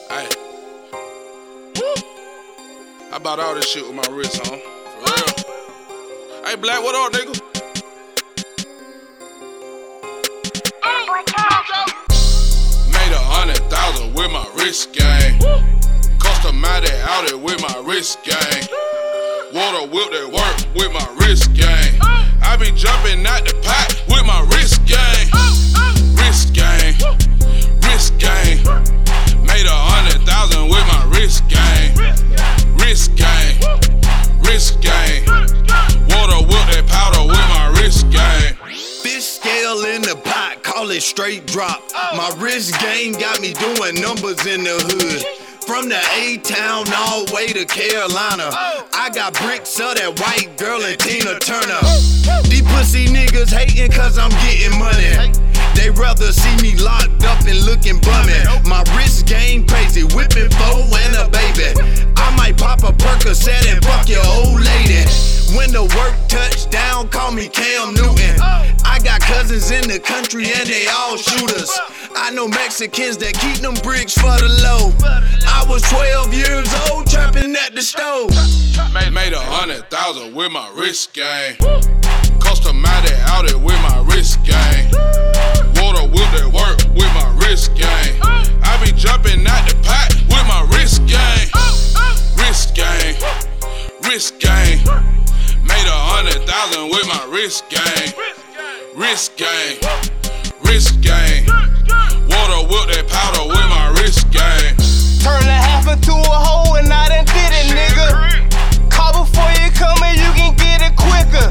Hey. I bought all this shit with my wrist on. For real. Hey, Black, what up, nigga? Made 100,000 with my wrist game. Customized out it with my wrist game. Water whip that work with my wrist game. I be jumping out the pot with my wrist game. Wrist game. Wrist game. Made 100,000 with my wrist game. Wrist game. Wrist game. Water whip that powder with my wrist game. Fish scale in the pot, call it straight drop. My wrist game got me doing numbers in the hood. From the A-Town all the way to Carolina. I got bricks of that white girl and Tina Turner. These pussy niggas hating cause I'm getting money. They rather see me locked up and looking bummy. My wrist game crazy, whipping foe and a baby. I might pop a Percocet and fuck your old lady. When the work touch down, call me Cam Newton. I got cousins in the country and they all shooters. I know Mexicans that keep them bricks for the low. I was 12 years old trapping at the stove. Made 100,000 with my wrist game. Customized out it with my wrist game. Water whip that work with my wrist game. I be jumping out the pot with my wrist game. Wrist game. Wrist game. Made 100,000 with my wrist game. Wrist game. Wrist game. Water whip that powder with my wrist game. Turn a half into a hole and I done did it, nigga. Call before you come and you can get it quicker.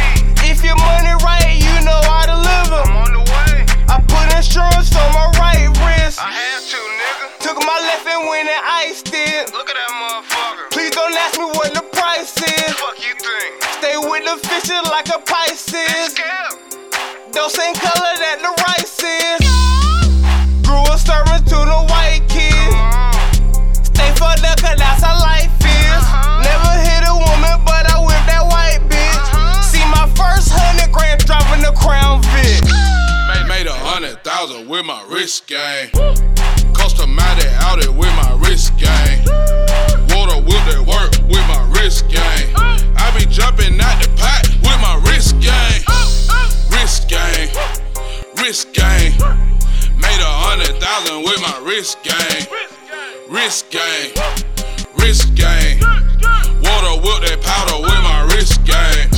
If your money right, you know I deliver. I'm on the way. I put insurance on my right wrist. I had to, nigga. Took my left and went and iced it. Look at that motherfucker. Please don't ask me what the price is. Fuck you think? Stay with the fishes like a Pisces. Scam. Don't same color that the rice is. Grew up serving to the white kids. Stay fucked up cause that's how life is. Never hit a woman but I whip that white bitch. See my first 100 grand dropping the Crown Vic. Made 100,000 with my wrist game. Customized out it with my wrist game. Water whip that work with my wrist game. I be jumping out the pot with my wrist game. Wrist game. Wrist game. Made 100,000 with my wrist game. Wrist game. Wrist game. Water whip that powder with my wrist game.